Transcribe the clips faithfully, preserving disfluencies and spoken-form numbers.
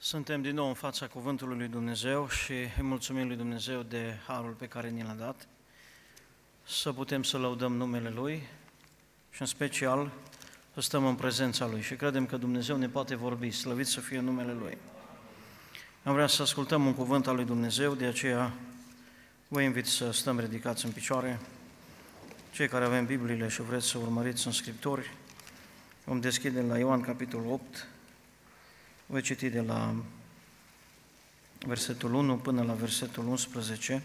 Suntem din nou în fața Cuvântului lui Dumnezeu și îi mulțumim lui Dumnezeu de harul pe care ni l-a dat, să putem să lăudăm numele Lui și în special să stăm în prezența Lui și credem că Dumnezeu ne poate vorbi, slăvit să fie numele Lui. Am vrea să ascultăm un cuvânt al lui Dumnezeu, de aceea vă invit să stăm ridicați în picioare. Cei care avem Bibliile și vreți să urmăriți în Scripturi, vom deschide la Ioan capitolul opt, voi citi de la versetul unu până la versetul unsprezece.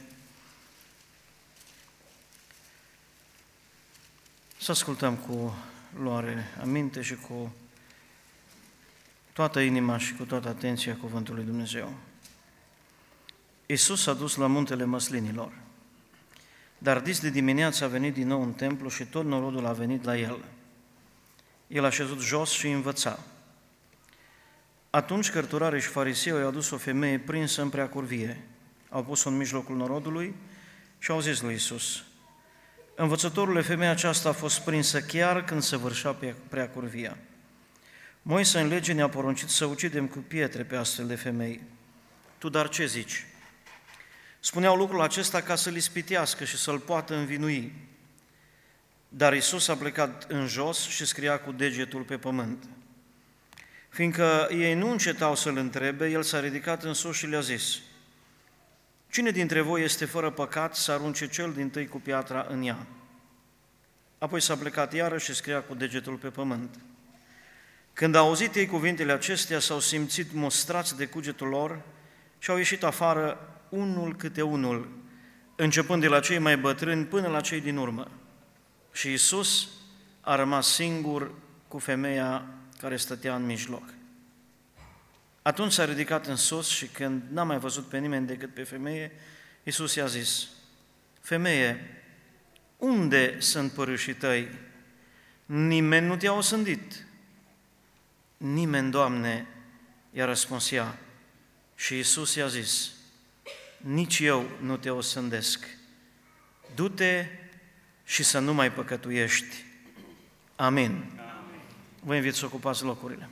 Să ascultăm cu luare aminte și cu toată inima și cu toată atenția cuvântului lui Dumnezeu. Iisus s-a dus la muntele Măslinilor, dar dis de dimineață a venit din nou în templu și tot norodul a venit la el. El a șezut jos și învăța. Atunci cărturarii și farisei au adus o femeie prinsă în preacurvie. Au pus-o în mijlocul norodului și au zis lui Iisus: Învățătorule, femeia aceasta a fost prinsă chiar când săvârșea preacurvia. Moise în lege ne-a poruncit să ucidem cu pietre pe astfel de femei. Tu dar ce zici? Spuneau lucrul acesta ca să-l ispitească și să-l poată învinui. Dar Iisus a plecat în jos și scria cu degetul pe pământ. Fiindcă ei nu încetau să-l întrebe, el s-a ridicat în sus și le-a zis: Cine dintre voi este fără păcat să arunce cel dintâi cu piatra în ea? Apoi s-a plecat iarăși și scria cu degetul pe pământ. Când au auzit ei cuvintele acestea, s-au simțit mustrați de cugetul lor și au ieșit afară unul câte unul, începând de la cei mai bătrâni până la cei din urmă. Și Iisus a rămas singur cu femeia care stătea în mijloc. Atunci s-a ridicat în sus și când n-a mai văzut pe nimeni decât pe femeie, Iisus i-a zis: Femeie, unde sunt părâșii tăi? Nimeni nu te-a osândit. Nimeni, Doamne, i-a răspuns ea. Și Iisus i-a zis: Nici eu nu te osândesc. Du-te și să nu mai păcătuiești. Amin. Vă invit să ocupați locurile.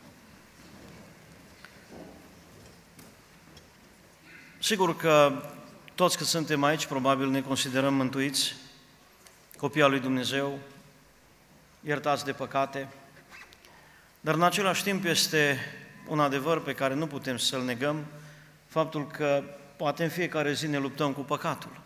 Sigur că toți cât suntem aici, probabil ne considerăm mântuiți, copii al lui Dumnezeu, iertați de păcate, dar în același timp este un adevăr pe care nu putem să-l negăm, faptul că poate în fiecare zi ne luptăm cu păcatul.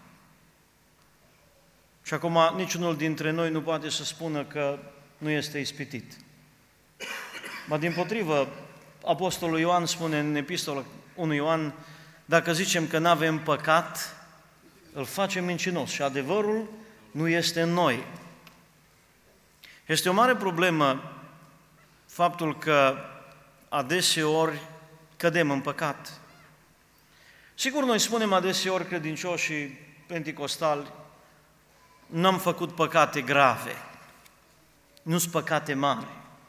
Și acum niciunul dintre noi nu poate să spună că nu este ispitit. Ba dimpotrivă, Apostolul Ioan spune în epistola unu Ioan: dacă zicem că n-avem păcat, îl facem mincinos și adevărul nu este în noi. Este o mare problemă faptul că adeseori cădem în păcat. Sigur, noi spunem adeseori, credincioșii penticostali, n-am făcut păcate grave, nu-s păcate mari.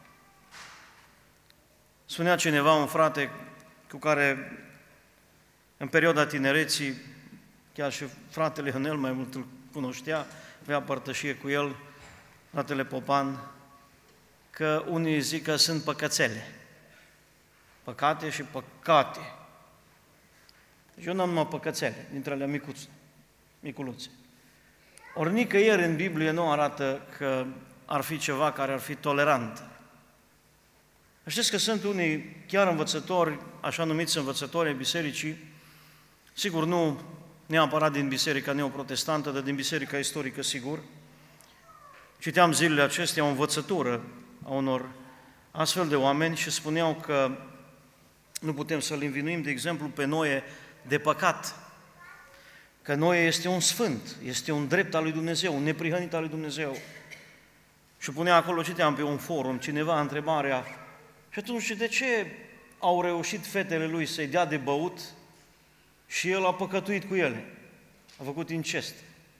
Spunea cineva, un frate cu care în perioada tinereții, chiar și fratele Ionel mai mult îl cunoștea, avea părtășie cu el, fratele Popan, că unii zic că sunt păcățele. Păcate și păcate. Deci eu n-am numai păcățele, dintre alea micuțe, miculuțe. Ori nicăieri în Biblie nu arată că ar fi ceva care ar fi tolerant. Știți că sunt unii chiar învățători, așa numiți învățători ai bisericii, sigur nu neapărat din biserica neoprotestantă, dar din biserica istorică, sigur. Citeam zilele acestea o învățătură a unor astfel de oameni și spuneau că nu putem să-l învinuim, de exemplu, pe Noe de păcat. Că Noe este un sfânt, este un drept al lui Dumnezeu, un neprihănit al lui Dumnezeu. Și punea acolo, citeam pe un forum, cineva întrebarea: și atunci de ce au reușit fetele lui să-i dea de băut și el a păcătuit cu ele? A făcut incest.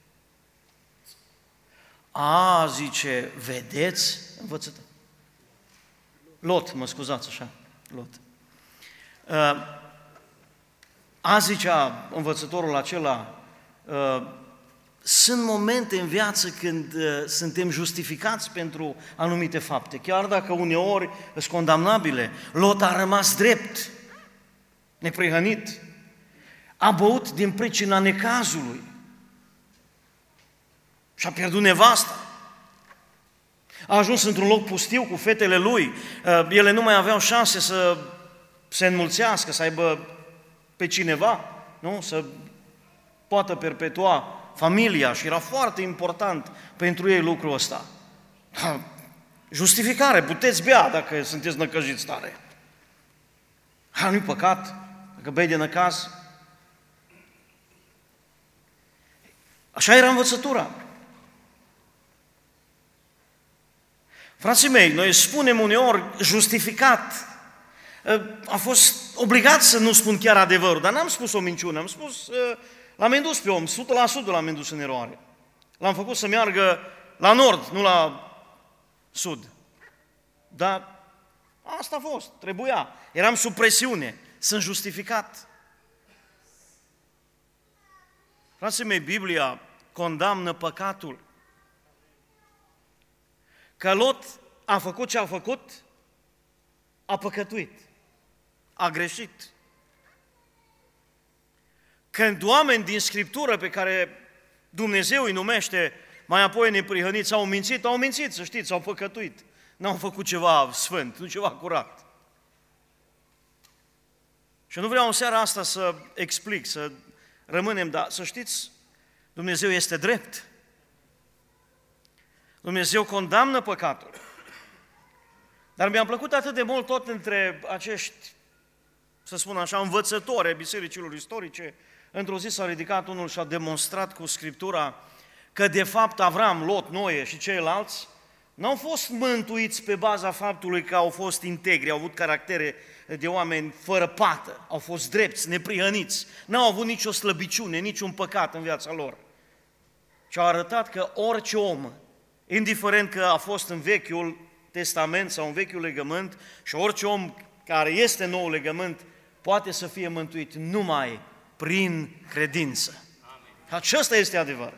A, zice, vedeți, învățătă. Lot, mă scuzați așa, Lot. A, zicea învățătorul acela, sunt momente în viață când uh, suntem justificați pentru anumite fapte, chiar dacă uneori sunt condamnabile. Lot a rămas drept, neprihănit, a băut din pricina necazului și a pierdut nevasta. A ajuns într-un loc pustiu cu fetele lui, ele nu mai aveau șanse să se înmulțească, să aibă pe cineva, nu? Să poată perpetua familia și era foarte important pentru ei lucrul ăsta. Justificare, puteți bea dacă sunteți năcăjiți tare. Ha, nu-i păcat dacă bei de năcaz. Așa era învățătura. Frații mei, noi spunem uneori justificat. A fost obligat să nu spun chiar adevărul, dar n-am spus o minciună, am spus, l-am indus pe om, o sută la sută l-am indus în eroare. L-am făcut să meargă la nord, nu la sud. Dar asta a fost, trebuia. Eram sub presiune, sunt justificat. Frații mei, Biblia condamnă păcatul. Că Lot a făcut ce a făcut, a păcătuit, a greșit. Când oameni din Scriptură pe care Dumnezeu îi numește mai apoi neprihăniți au mințit, au mințit, să știți, au păcătuit. N-au făcut ceva sfânt, nu ceva curat. Și nu vreau în seara asta să explic, să rămânem, dar să știți, Dumnezeu este drept. Dumnezeu condamnă păcatul. Dar mi-a plăcut atât de mult tot între acești, să spun așa, învățători ai bisericilor istorice. Într-o zi s-a ridicat unul și a demonstrat cu Scriptura că de fapt Avram, Lot, Noe și ceilalți n-au fost mântuiți pe baza faptului că au fost integri, au avut caractere de oameni fără pată, au fost drepți, neprihăniți, n-au avut nicio slăbiciune, niciun păcat în viața lor. Și au arătat că orice om, indiferent că a fost în Vechiul Testament sau în Vechiul Legământ, și orice om care este în Noul Legământ, poate să fie mântuit numai prin credință. Acesta este adevăr.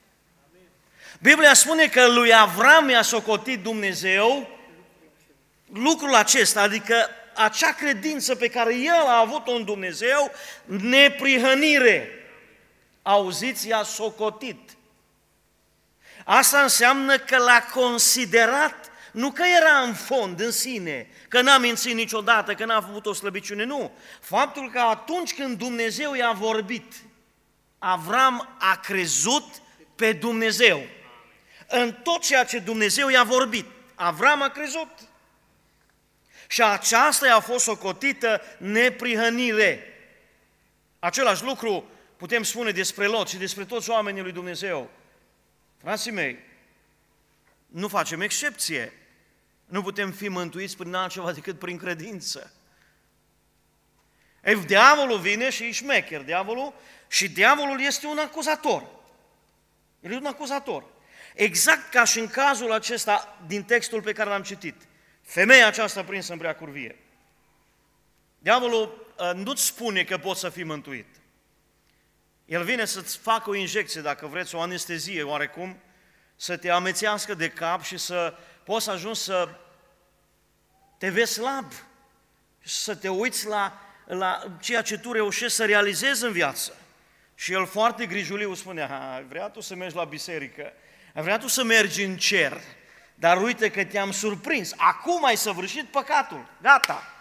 Biblia spune că lui Avram i-a socotit Dumnezeu lucrul acesta, adică acea credință pe care el a avut-o în Dumnezeu, neprihănire. Auziți, i-a socotit. Asta înseamnă că l-a considerat, nu că era în fond, în sine, că n-a mințit niciodată, că n-a avut o slăbiciune, nu. Faptul că atunci când Dumnezeu i-a vorbit, Avram a crezut pe Dumnezeu. În tot ceea ce Dumnezeu i-a vorbit, Avram a crezut. Și aceasta i-a fost socotită neprihănire. Același lucru putem spune despre Lot și despre toți oamenii lui Dumnezeu. Frații mei, nu facem excepție. Nu putem fi mântuiți prin altceva decât prin credință. Ei, diavolul vine și e șmecher, diavolul, și diavolul este un acuzator. El e un acuzator. Exact ca și în cazul acesta din textul pe care l-am citit. Femeia aceasta prinsă în preacurvie. Diavolul uh, nu-ți spune că poți să fii mântuit. El vine să-ți facă o injecție, dacă vreți, o anestezie oarecum, să te amețească de cap și să poți să ajungi să te vezi slab și să te uiți la, la ceea ce tu reușești să realizezi în viață. Și el foarte grijuliu spune, ha, vrea tu să mergi la biserică, vrea tu să mergi în cer, dar uite că te-am surprins, acum ai săvârșit păcatul, gata.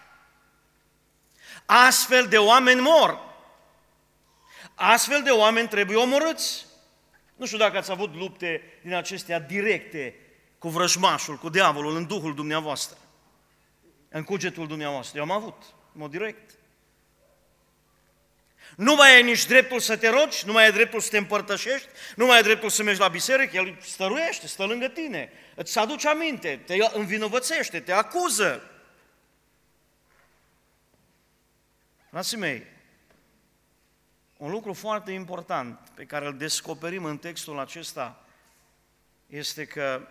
Astfel de oameni mor. Astfel de oameni trebuie omorâți. Nu știu dacă ați avut lupte din acestea directe cu vrăjmașul, cu diavolul, în duhul dumneavoastră, în cugetul dumneavoastră. Eu am avut, în mod direct. Nu mai ai nici dreptul să te rogi, nu mai ai dreptul să te împărtășești, nu mai ai dreptul să mergi la biserică, el stăruiește, stă lângă tine, îți aduce aminte, te învinovățește, te acuză. Frații mei, un lucru foarte important pe care îl descoperim în textul acesta este că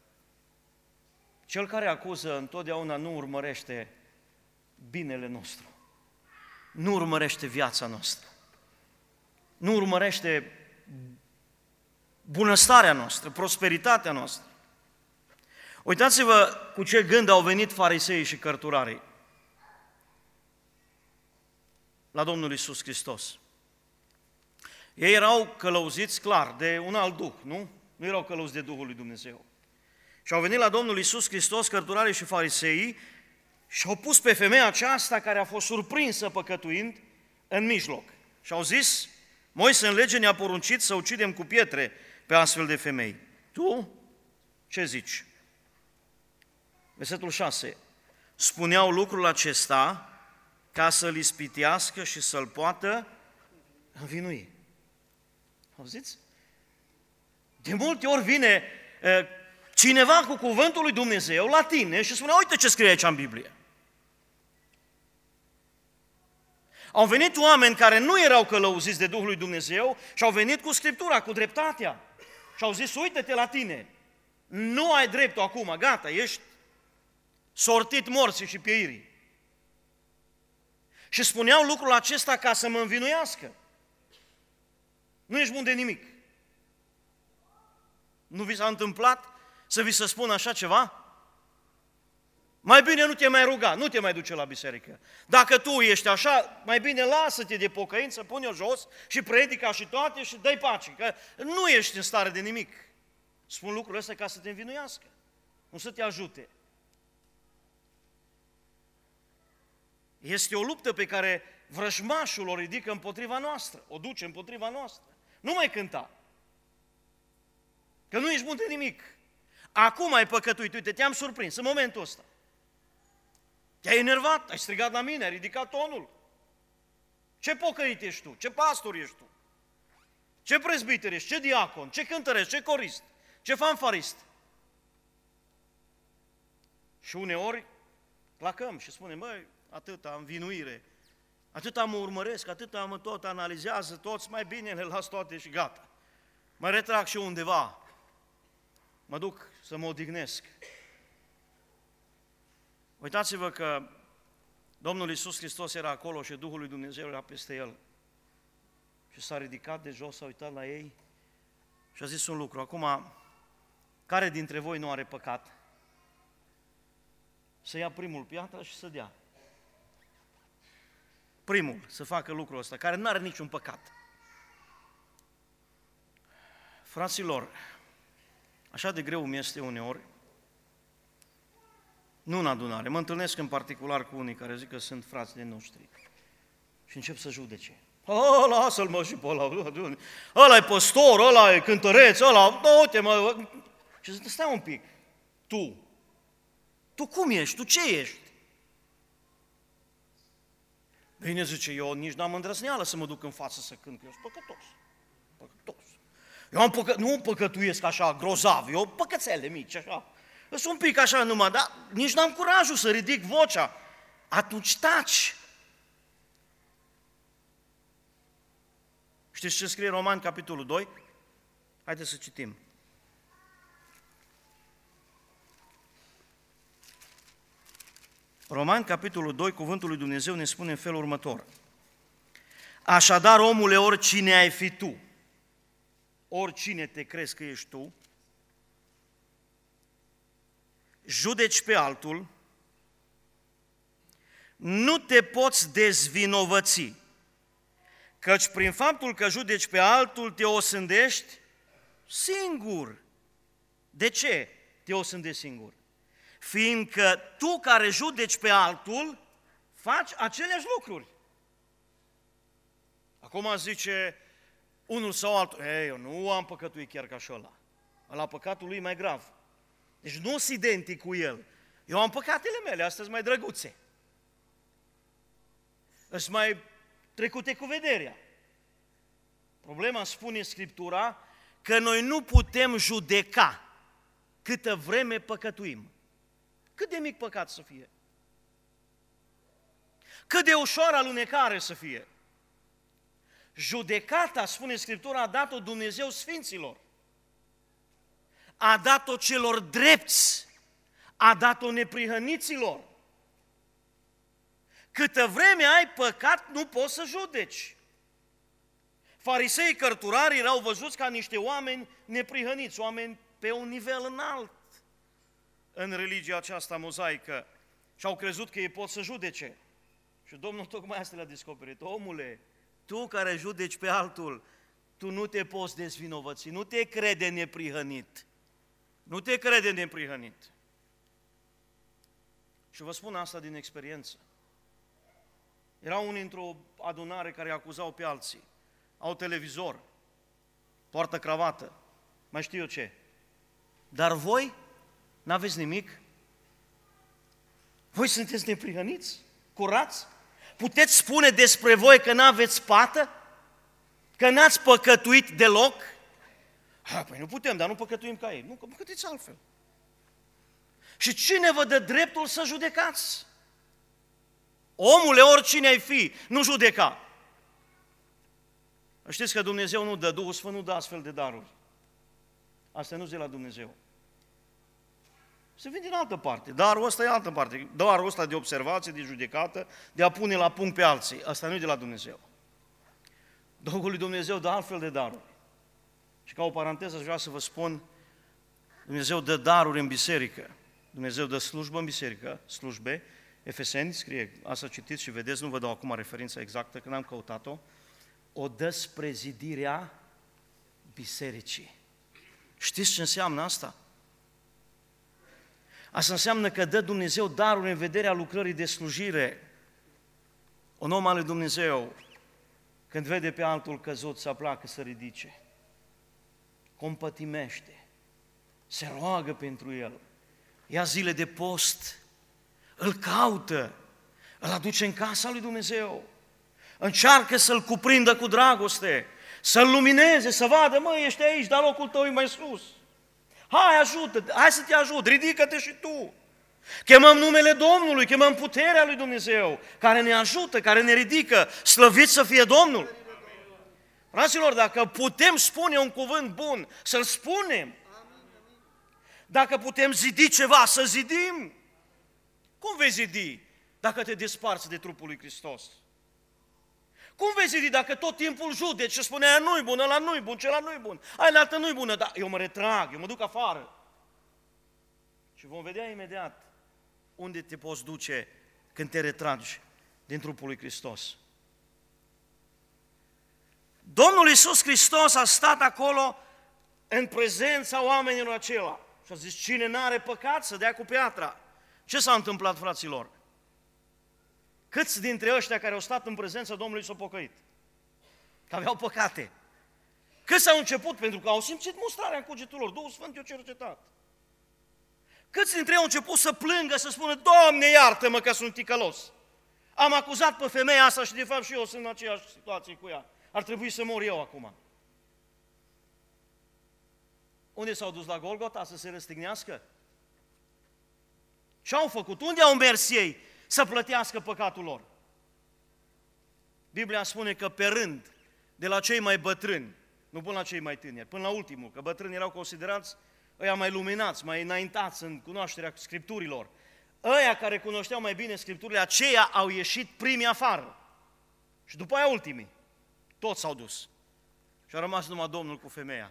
cel care acuză întotdeauna nu urmărește binele nostru, nu urmărește viața noastră, nu urmărește bunăstarea noastră, prosperitatea noastră. Uitați-vă cu ce gând au venit fariseii și cărturarii. la Domnul Iisus Hristos. Ei erau călăuziți, clar, de un alt duh, nu? Nu erau călăuziți de Duhul lui Dumnezeu. Și au venit la Domnul Iisus Hristos, cărturarii și fariseii, și au pus pe femeia aceasta care a fost surprinsă păcătuind în mijloc. Și au zis, Moise în lege ne-a poruncit să ucidem cu pietre pe astfel de femei. Tu ce zici? Versetul șase. Spuneau lucrul acesta ca să-l ispitească și să-l poată învinui. Auziți? De multe ori vine uh, cineva cu cuvântul lui Dumnezeu la tine și spune, uite ce scrie aici în Biblie. Au venit oameni care nu erau călăuziți de Duhul lui Dumnezeu și au venit cu Scriptura, cu dreptatea. Și au zis, uite-te la tine, nu ai dreptul acum, gata, ești sortit morții și pieirii. Și spuneau lucrul acesta ca să mă învinuiască. Nu ești bun de nimic. Nu vi s-a întâmplat să vi se spună așa ceva? Mai bine nu te mai ruga, nu te mai duce la biserică. Dacă tu ești așa, mai bine lasă-te de pocăință, pune-o jos și predica și toate și dă-i pace, că nu ești în stare de nimic. Spun lucrul ăsta ca să te învinuiască, nu să te ajute. Este o luptă pe care vrăjmașul o ridică împotriva noastră, o duce împotriva noastră. Nu mai cânta, că nu ești bun de nimic. Acum ai păcătuit, uite, te-am surprins în momentul ăsta. Te-ai enervat, ai strigat la mine, ai ridicat tonul. Ce pocăit ești tu? Ce pastor ești tu? Ce prezbiter ești? Ce diacon? Ce cântărești? Ce corist? Ce fanfarist? Și uneori placăm și spunem, băi, atâta învinuire, atâta mă urmăresc, atâta mă tot analizează toți, mai bine le las toate și gata. Mă retrag și undeva, mă duc să mă odihnesc. Uitați-vă că Domnul Iisus Hristos era acolo și Duhul lui Dumnezeu era peste El. Și s-a ridicat de jos, s-a uitat la ei și a zis un lucru. Acum, care dintre voi nu are păcat? Să ia primul piatra și să dea. Primul să facă lucrul ăsta, care nu are niciun păcat. Fraților, așa de greu mi este uneori, nu în adunare, mă întâlnesc în particular cu unii care zic că sunt frați de noștri și încep să judece. O, lasă-l mă și pe ăla, ăla e păstor, ăla e cântăreț, ăla, uite mă, și zic, stai un pic, tu, tu cum ești, tu ce ești? Bine, zice, eu nici n-am îndrăzneală să mă duc în față să cânt, că eu sunt păcătos, păcătos. Eu am păcă... nu păcătuiesc așa grozav, eu păcățele mici, așa. Sunt un pic așa numai, dar nici n-am curajul să ridic vocea. Atunci taci. Știți ce scrie Romani, capitolul doi? Haideți să citim. Romani, capitolul doi, cuvântul lui Dumnezeu ne spune în felul următor. Așadar, omule, oricine ai fi tu, oricine te crezi că ești tu, judeci pe altul, nu te poți dezvinovăți, căci prin faptul că judeci pe altul te osândești singur. De ce te osândești singur? Fiindcă tu care judeci pe altul, faci aceleași lucruri. Acum zice unul sau altul, ei, eu nu am păcătuit chiar ca și ăla. Ăla păcatul lui e mai grav. Deci nu sunt identic cu el. Eu am păcatele mele, astăzi mai drăguțe. Îți mai trecute cu vederea. Problema, spune Scriptura, că noi nu putem judeca câtă vreme păcătuim. Cât de mic păcat să fie. Cât de ușoară alunecare să fie. Judecata, spune Scriptura, a dat-o Dumnezeu sfinților. A dat-o celor drepți, a dat-o neprihăniților. Câtă vreme ai păcat, nu poți să judeci. Farisei cărturari erau văzuți ca niște oameni neprihăniți, oameni pe un nivel înalt în religia aceasta mozaică și au crezut că ei pot să judece. Și Domnul tocmai asta le-a descoperit. Omule, tu care judeci pe altul, tu nu te poți dezvinovăți, nu te crede neprihănit. Nu te crede neprihănit. Și vă spun asta din experiență. Erau unii într-o adunare care acuzau pe alții. Au televizor, poartă cravată, mai știu eu ce. Dar voi n-aveți nimic? Voi sunteți neprihăniți? Curați? Puteți spune despre voi că n-aveți pată? Că n-ați păcătuit deloc? Ha, păi nu putem, dar nu păcătuim ca ei. Nu, că păcătuiți altfel. Și cine vă dă dreptul să judecați? Omule, oricine ai fi, nu judeca. Știți că Dumnezeu nu dă, Duhul Sfânt nu dă astfel de daruri. Asta nu-s de la Dumnezeu. Se vine din altă parte. Darul ăsta e altă parte. Darul ăsta de observație, de judecată, de a pune la punct pe alții. Asta nu e de la Dumnezeu. Duhul lui Dumnezeu dă altfel de daruri. Și ca o paranteză aș vrea să vă spun, Dumnezeu dă daruri în biserică. Dumnezeu dă slujbă în biserică, slujbe, Efeseni, scrie, asta citiți și vedeți, nu vă dau acum referința exactă, că n-am căutat-o, o dă spre zidirea bisericii. Știți ce înseamnă asta? Asta înseamnă că dă Dumnezeu daruri în vederea lucrării de slujire. Un om al lui Dumnezeu, când vede pe altul căzut, se aplacă să ridice, compătimește, se roagă pentru el, ia zile de post, îl caută, îl aduce în casa lui Dumnezeu, încearcă să-l cuprindă cu dragoste, să-l lumineze, să vadă, măi, ești aici, dar locul tău e mai sus. Hai, ajută, hai să te ajut, ridică-te și tu. Chemăm numele Domnului, chemăm puterea lui Dumnezeu, care ne ajută, care ne ridică, slăvit să fie Domnul. Fraților, dacă putem spune un cuvânt bun, să-l spunem. Dacă putem zidi ceva, să zidim. Cum vei zidi dacă te desparți de trupul lui Hristos? Cum vei zidi dacă tot timpul judeci și spune aia nu-i bun, ăla nu-i bun, celălalt nu-i bun, aia altă nu-i bună, dar eu mă retrag, eu mă duc afară. Și vom vedea imediat unde te poți duce când te retragi din trupul lui Hristos. Domnul Iisus Hristos a stat acolo în prezența oamenilor acela și a zis, cine n-are păcat să dea cu piatra. Ce s-a întâmplat, fraților? Câți dintre ăștia care au stat în prezența Domnului s-au pocăit? Că aveau păcate. Câți au început pentru că au simțit mustrarea în cugetul lor, Duhul Sfânt i-a cercetat. Câți dintre ei au început să plângă, să spună, Doamne, iartă-mă că sunt ticălos. Am acuzat pe femeia asta și de fapt și eu sunt în aceeași situație cu ea. Ar trebui să mor eu acum. Unde s-au dus la Golgota să se răstignească? Ce au făcut? Unde au mers ei să plătească păcatul lor? Biblia spune că pe rând, de la cei mai bătrâni, nu până la cei mai tineri, până la ultimul, că bătrânii erau considerați ăia mai luminați, mai înaintați în cunoașterea Scripturilor. Ăia care cunoșteau mai bine Scripturile, aceia au ieșit primii afară. Și după aia ultimii. Toți s-au dus. Și a rămas numai Domnul cu femeia.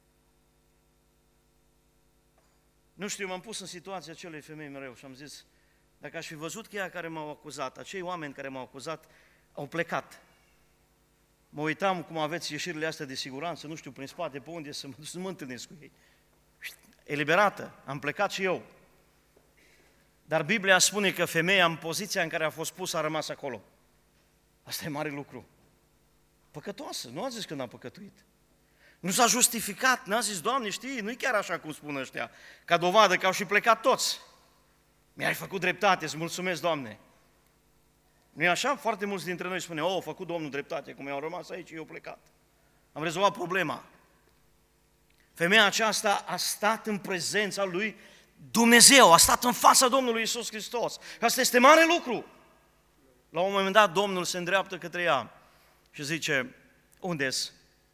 Nu știu, m-am pus în situația acelei femei mereu și am zis, dacă aș fi văzut că ea care m-au acuzat, acei oameni care m-au acuzat, au plecat. Mă uitam cum aveți ieșirile astea de siguranță, nu știu, prin spate, pe unde, să mă, să mă întâlnesc cu ei. Eliberată, am plecat și eu. Dar Biblia spune că femeia, în poziția în care a fost pusă, a rămas acolo. Asta e mare lucru. Păcătoasă, nu a zis că n-a păcătuit. Nu s-a justificat, n-a zis, Doamne, știi, nu-i chiar așa cum spun ăștia, ca dovadă că au și plecat toți. Mi-ai făcut dreptate, îți mulțumesc, Doamne. Nu e așa? Foarte mulți dintre noi spune, oh, a făcut Domnul dreptate, cum i-au rămas aici, eu plecat. Am rezolvat problema. Femeia aceasta a stat în prezența lui Dumnezeu, a stat în fața Domnului Iisus Hristos. Asta este mare lucru. La un moment dat, Domnul se îndreaptă către ea și zice, unde-s?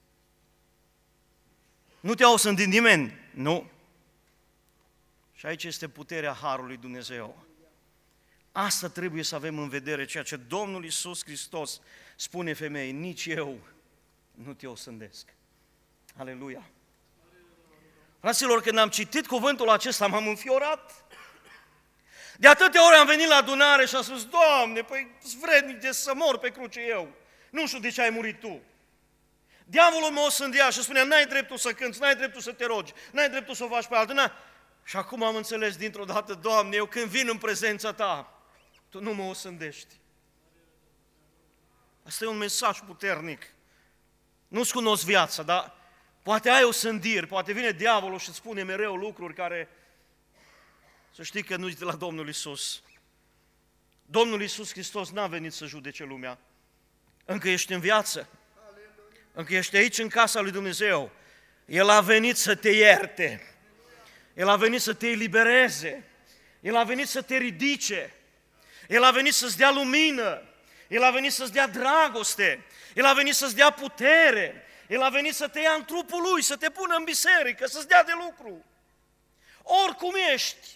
Nu te auzi din nimeni? Nu. Și aici este puterea Harului Dumnezeu. Asta trebuie să avem în vedere, ceea ce Domnul Iisus Hristos spune femeii, nici eu nu te osândesc. Aleluia! Fraților, când am citit cuvântul acesta, m-am înfiorat. De atâtea ori am venit la adunare și am spus, Doamne, păi sunt vrednic de să mor pe cruce eu. Nu știu de ce ai murit Tu. Diavolul mă osândea și spunea, n-ai dreptul să cânți, n-ai dreptul să te rogi, n-ai dreptul să o faci pe altul. N-ai. Și acum am înțeles dintr-o dată, Doamne, eu când vin în prezența Ta, Tu nu mă osândești. Asta e un mesaj puternic. Nu-ți cunosc viața, dar poate ai o sândiri, poate vine diavolul și îți spune mereu lucruri care, să știi că nu-i de la Domnul Iisus. Domnul Iisus Hristos n-a venit să judece lumea. Încă ești în viață. Încă ești aici în casa lui Dumnezeu. El a venit să te ierte. El a venit să te elibereze. El a venit să te ridice. El a venit să-ți dea lumină. El a venit să-ți dea dragoste. El a venit să-ți dea putere. El a venit să te ia în trupul Lui, să te pună în biserică, să-ți dea de lucru. Oricum ești.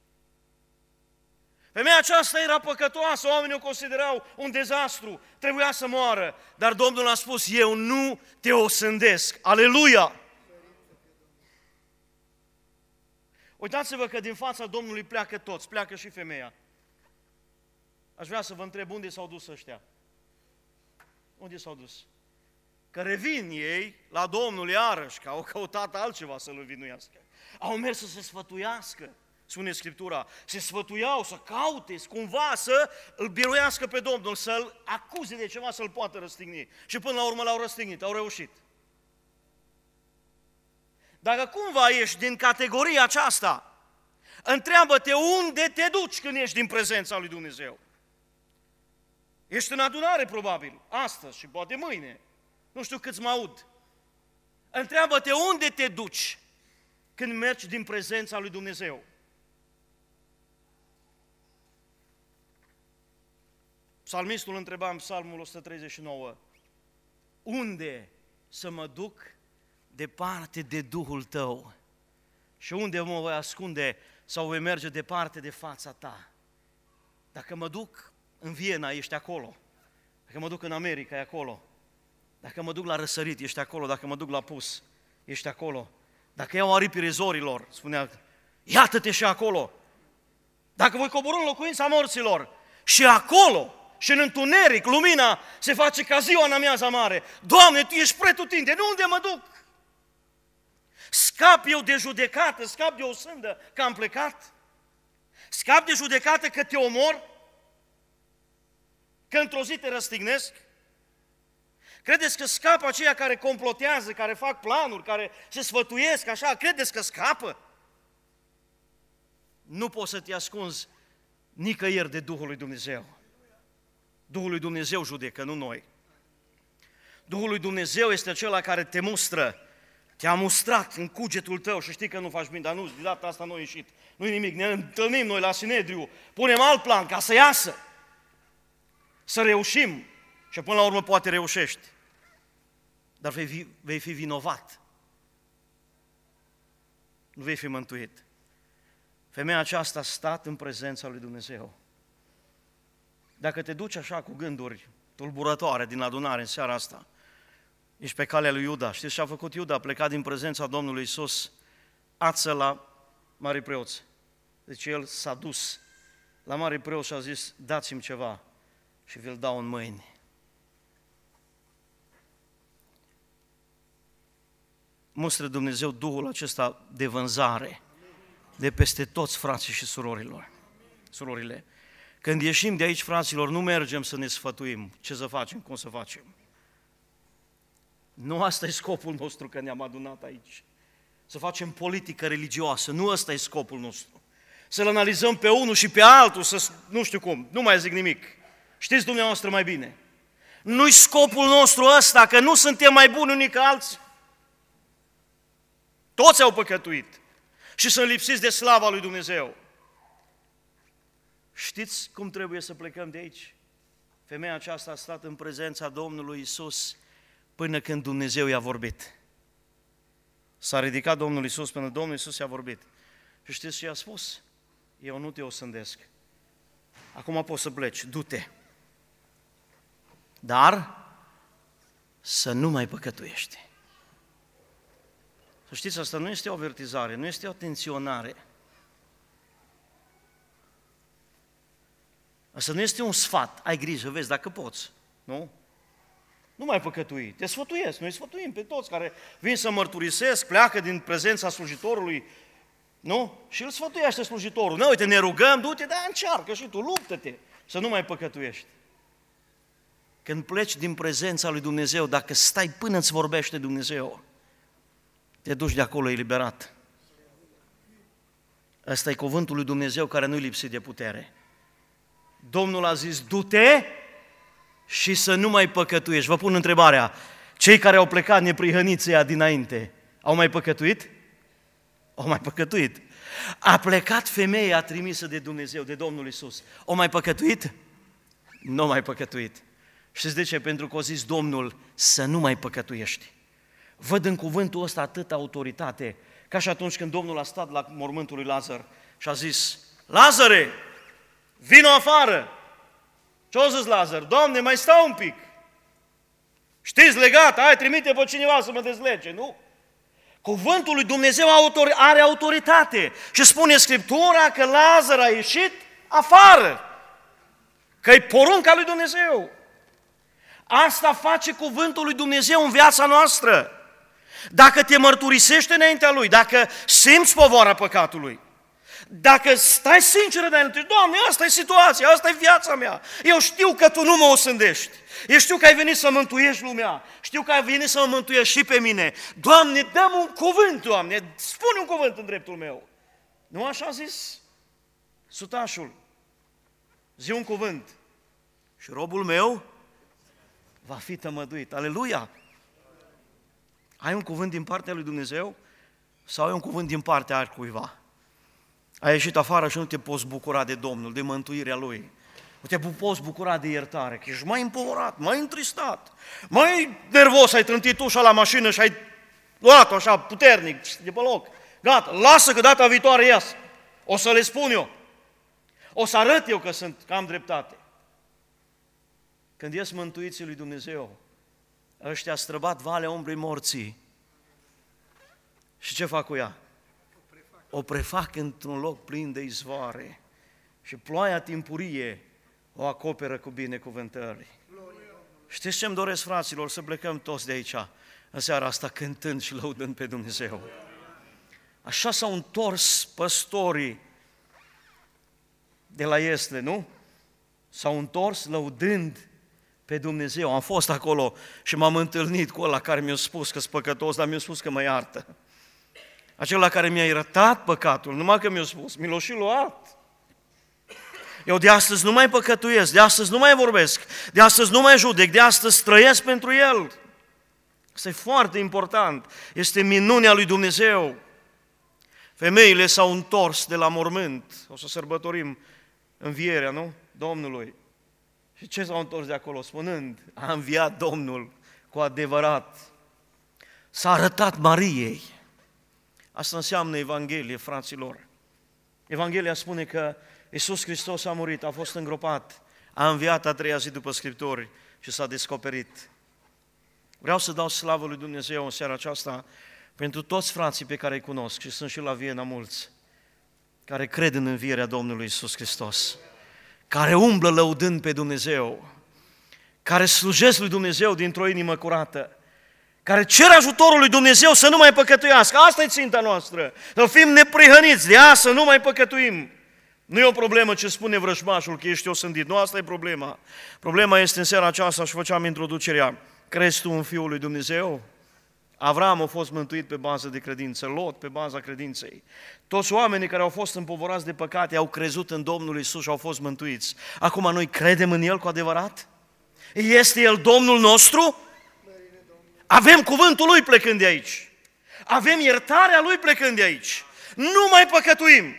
Femeia aceasta era păcătoasă, oamenii o considerau un dezastru, trebuia să moară. Dar Domnul a spus, eu nu te osândesc. Aleluia! Uitați-vă că din fața Domnului pleacă toți, pleacă și femeia. Aș vrea să vă întreb, unde s-au dus ăștia? Unde s-au dus? Că revin ei la Domnul iarăși, că au căutat altceva să-L învinuiască. Au mers să se sfătuiască, spune Scriptura, se sfătuiau, să caute, cumva să îl biruiască pe Domnul, să-L acuze de ceva, să-L poată răstigni. Și până la urmă l-au răstignit, au reușit. Dacă cumva ești din categoria aceasta, întreabă-te unde te duci când ești din prezența lui Dumnezeu. Ești în adunare, probabil, astăzi și poate mâine. Nu știu câți mă aud. Întreabă-te unde te duci când mergi din prezența lui Dumnezeu. Psalmistul întreba în Psalmul o sută treizeci și nouă, unde să mă duc departe de Duhul Tău? Și unde mă voi ascunde sau voi merge departe de fața Ta? Dacă mă duc în Viena, ești acolo. Dacă mă duc în America, e acolo. Dacă mă duc la răsărit, ești acolo. Dacă mă duc la pus, ești acolo. Dacă iau aripii rezorilor, spunea, iată-te și acolo. Dacă voi coborî în locuința morților, și acolo, și în întuneric, lumina se face ca ziua în amiaza mare. Doamne, Tu ești pretutindeni, unde mă duc? Scap eu de judecată, scap de o sândă că am plecat? Scap de judecată că te omor? Că într-o zi te răstignesc? Credeți că scapă aceia care complotează, care fac planuri, care se sfătuiesc așa? Credeți că scapă? Nu poți să te ascunzi nicăieri de Duhul lui Dumnezeu. Duhul lui Dumnezeu judecă, nu noi. Duhul lui Dumnezeu este acela care te mustră, te-a mustrat în cugetul tău și știi că nu faci bine, dar nu, de data asta nu a ieșit. Nu-i nimic, ne întâlnim noi la Sinedriu, punem alt plan ca să iasă, să reușim și până la urmă poate reușești. Dar vei fi, vei fi vinovat. Nu vei fi mântuit. Femeia aceasta a stat în prezența lui Dumnezeu. Dacă te duci așa cu gânduri tulburătoare din adunare în seara asta, ești pe calea lui Iuda. Știți ce a făcut Iuda? A plecat din prezența Domnului Iisus, ață la mari preoți. Deci el s-a dus la mari preoți și a zis, dați-mi ceva și vi-l dau în mâini. Mustră Dumnezeu Duhul acesta de vânzare de peste toți frații și surorilor. Surorile. Când ieșim de aici, fraților, nu mergem să ne sfătuim ce să facem, cum să facem. Nu asta e scopul nostru că ne-am adunat aici. Să facem politică religioasă, nu ăsta e scopul nostru. Să-l analizăm pe unul și pe altul, să nu știu cum, nu mai zic nimic. Știți dumneavoastră mai bine. Nu-i scopul nostru ăsta, că nu suntem mai buni unii ca alții. Toți au păcătuit și sunt lipsiți de slava lui Dumnezeu. Știți cum trebuie să plecăm de aici? Femeia aceasta a stat în prezența Domnului Iisus până când Dumnezeu i-a vorbit. S-a ridicat Domnul Iisus până Domnul Iisus i-a vorbit. Și știți ce i-a spus? Eu nu te osândesc. Acum poți să pleci, du-te. Dar să nu mai păcătuiești. Să știți, asta nu este o avertizare, nu este o atenționare. Asta nu este un sfat, ai grijă, vezi, dacă poți, nu? Nu mai păcătui, te sfătuiesc, noi sfătuim pe toți care vin să mărturisesc, pleacă din prezența slujitorului, nu? Și îl sfătuiește slujitorul. Nu, uite, ne rugăm, du-te, dar încearcă și tu, luptă-te să nu mai păcătuiești. Când pleci din prezența lui Dumnezeu, dacă stai până îți vorbește Dumnezeu, te duci de acolo eliberat. Ăsta e cuvântul lui Dumnezeu care nu-i lipsit de putere. Domnul a zis, du-te și să nu mai păcătuiești. Vă pun întrebarea, cei care au plecat neprihăniți ea dinainte, au mai păcătuit? Au mai păcătuit. A plecat femeia trimisă de Dumnezeu, de Domnul Iisus. Au mai păcătuit? Nu mai păcătuit. Știți de ce? Pentru că a zis Domnul să nu mai păcătuiești. Văd în cuvântul ăsta atâta autoritate, ca și atunci când Domnul a stat la mormântul lui Lazar și a zis, Lazare, vino afară! Ce-a zis Lazar? Doamne, mai stau un pic! Știți, legat, hai, trimite pe cineva să mă dezlege, nu? Cuvântul lui Dumnezeu are autoritate și spune Scriptura că Lazar a ieșit afară, că e porunca lui Dumnezeu. Asta face cuvântul lui Dumnezeu în viața noastră. Dacă te mărturisești înaintea Lui, dacă simți povara păcatului, dacă stai sincer înainte, Doamne, asta e situația, asta e viața mea, eu știu că Tu nu mă osândești, eu știu că ai venit să mântuiești lumea, știu că ai venit să mă mântuiești și pe mine, Doamne, dă-mi un cuvânt, Doamne, spune un cuvânt în dreptul meu. Nu așa a zis sutașul? Zi un cuvânt și robul meu va fi tămăduit. Aleluia! Ai un cuvânt din partea lui Dumnezeu sau ai un cuvânt din partea altcuiva? Ai ieșit afară și nu te poți bucura de Domnul, de mântuirea Lui. Nu te poți bucura de iertare, că ești mai împovărat, mai întristat, mai nervos, ai trântit ușa la mașină și ai luat-o așa puternic de pe loc. Gata, lasă că data viitoare iasă. O să le spun eu. O să arăt eu că sunt, că am dreptate. Când ies mântuiții lui Dumnezeu, ăștia străbat valea umbrei morții. Și ce fac cu ea? O prefac într-un loc plin de izvoare și ploaia timpurie o acoperă cu binecuvântări. Știți ce-mi doresc, fraților? Să plecăm toți de aici în seara asta cântând și lăudând pe Dumnezeu. Așa s-au întors păstorii de la Iesle, nu? S-au întors lăudând pe Dumnezeu. Am fost acolo și m-am întâlnit cu ăla care mi-a spus că-s păcătos, dar mi-a spus că mă iartă. Acela care mi-a iertat păcatul, numai că mi-a spus, mi l-a și luat. Eu de astăzi nu mai păcătuiesc, de astăzi nu mai vorbesc, de astăzi nu mai judec, de astăzi trăiesc pentru El. Asta e foarte important, este minunea lui Dumnezeu. Femeile s-au întors de la mormânt, o să sărbătorim învierea, nu? Domnului. Și ce s-au întors de acolo? Spunând, a înviat Domnul cu adevărat. S-a arătat Mariei. Asta înseamnă Evanghelie, fraților. Evanghelia spune că Iisus Hristos a murit, a fost îngropat, a înviat a treia zi după Scripturi și s-a descoperit. Vreau să dau slavă lui Dumnezeu în seara aceasta pentru toți frații pe care îi cunosc și sunt și la Viena mulți, care cred în învierea Domnului Iisus Hristos, care umblă lăudând pe Dumnezeu, care slujesc lui Dumnezeu dintr-o inimă curată, care cer ajutorul lui Dumnezeu să nu mai păcătuiască. Asta e ținta noastră, să fim neprihăniți de ea, să nu mai păcătuim. Nu e o problemă ce spune vrăjmașul că ești osândit, nu asta e problema. Problema este în seara aceasta și făceam introducerea. Crezi tu în Fiul lui Dumnezeu? Avram a fost mântuit pe bază de credință, Lot pe baza credinței. Toți oamenii care au fost împovorați de păcate au crezut în Domnul Iisus și au fost mântuiți. Acum noi credem în El cu adevărat? Este El Domnul nostru? Avem cuvântul Lui plecând de aici. Avem iertarea Lui plecând de aici. Nu mai păcătuim.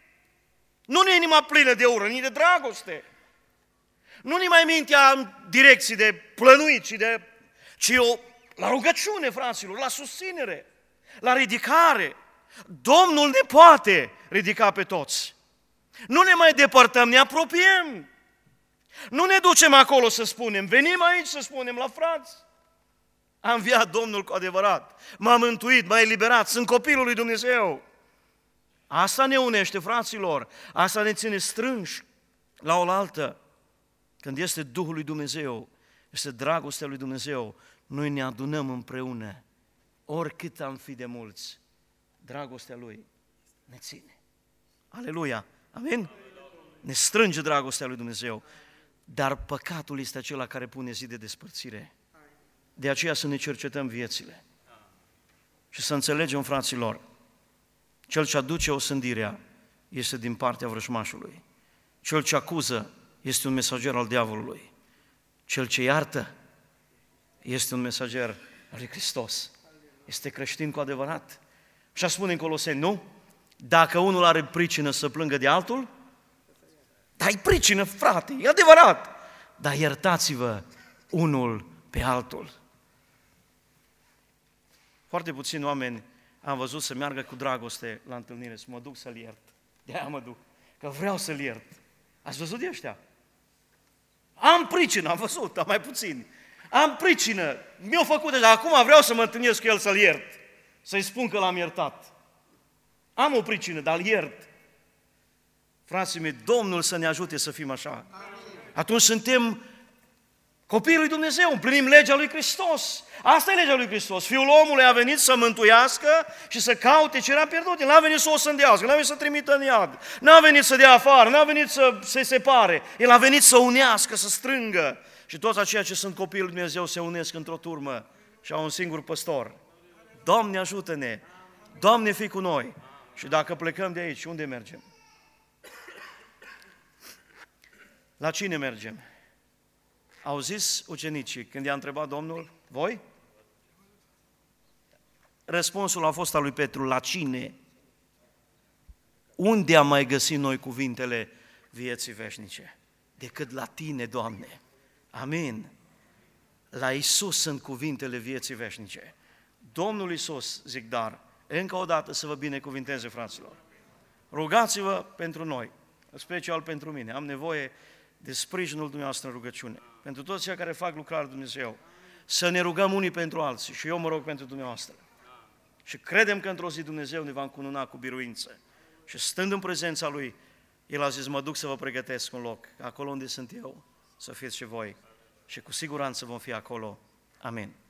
Nu ne inima plină de ură, nici de dragoste. Nu ne mai mintea în direcții de plănuit, ci, de, ci o, la rugăciune, fraților, la susținere, la ridicare. Domnul ne poate ridica pe toți. Nu ne mai depărtăm, ne apropiem. Nu ne ducem acolo să spunem, venim aici să spunem la frați. A înviat Domnul cu adevărat, m-a mântuit, m-a eliberat, sunt copilul lui Dumnezeu. Asta ne unește, fraților, asta ne ține strânși la oaltă. când este Duhul lui Dumnezeu, este dragostea lui Dumnezeu, noi ne adunăm împreună, oricât am fi de mulți, dragostea Lui ne ține. Aleluia! Amin? Ne strânge dragostea lui Dumnezeu, dar păcatul este acela care pune zi de despărțire. De aceea să ne cercetăm viețile și să înțelegem, fraților, cel ce aduce osândirea este din partea vrăjmașului. Cel ce acuză este un mesager al diavolului. Cel ce iartă este un mesager al lui Hristos. Este creștin cu adevărat. Și a spune în Coloseni, nu? Dacă unul are pricină să plângă de altul, dar-i pricină, frate, e adevărat. Dar iertați-vă unul pe altul. Foarte puțini oameni am văzut să meargă cu dragoste la întâlnire, să mă duc să-l iert. De-aia mă duc, că vreau să-l iert. Ați văzut de ăștia? Am pricină, am văzut, dar mai puțin. Am pricină, mi-a făcut deja, acum vreau să mă întâlnesc cu el să-l iert. Să-i spun că l-am iertat. Am o pricină, dar îl iert. Frații mei, Domnul să ne ajute să fim așa. Atunci suntem copiii lui Dumnezeu, împlinim legea lui Hristos. Asta e legea lui Hristos. Fiul omului a venit să mântuiască și să caute ce era pierdut. El n-a venit să o sândească, n-a venit să trimită în iad, n-a venit să dea afară, n-a venit să se separe. El a venit să unească, să strângă. Și toți aceia ce sunt copiii lui Dumnezeu se unesc într-o turmă și au un singur păstor. Doamne, ajută-ne! Doamne, fii cu noi! Și dacă plecăm de aici, unde mergem? La cine mergem? Au zis ucenicii, când i-a întrebat Domnul, voi? Răspunsul a fost al lui Petru, la cine? Unde am mai găsit noi cuvintele vieții veșnice? Decât la tine, Doamne. Amin. La Iisus sunt cuvintele vieții veșnice. Domnul Iisus, zic, dar, încă o dată să vă binecuvinteze, fraților. Rugați-vă pentru noi, în special pentru mine. Am nevoie de sprijinul dumneavoastră în rugăciune. Pentru toți cei care fac lucrarea lui Dumnezeu, să ne rugăm unii pentru alții și eu mă rog pentru dumneavoastră. Și credem că într-o zi Dumnezeu ne va încununa cu biruință. Și stând în prezența Lui, El a zis, mă duc să vă pregătesc un loc, acolo unde sunt eu, să fiți și voi. Și cu siguranță vom fi acolo. Amin.